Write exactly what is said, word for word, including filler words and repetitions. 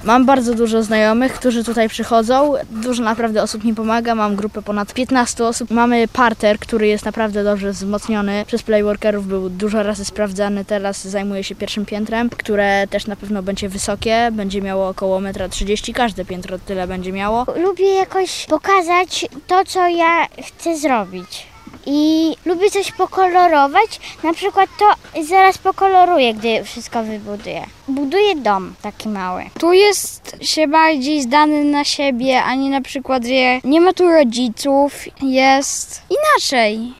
Mam bardzo dużo znajomych, którzy tutaj przychodzą. Dużo naprawdę osób mi pomaga. Mam grupę ponad piętnaście osób. Mamy parter, który jest naprawdę dobrze wzmocniony. Przez playworkerów był dużo razy sprawdzany. Teraz zajmuje się pierwszym piętrem, które też na pewno będzie wysokie. Będzie miało około metra trzydzieści. Każde piętro tyle będzie miało. Lubię jakoś pokazać to, co ja chcę zrobić. I lubię coś pokolorować, na przykład to zaraz pokoloruję, gdy wszystko wybuduję. Buduję dom taki mały. Tu jest się bardziej zdany na siebie, a nie na przykład, że nie ma tu rodziców, jest inaczej.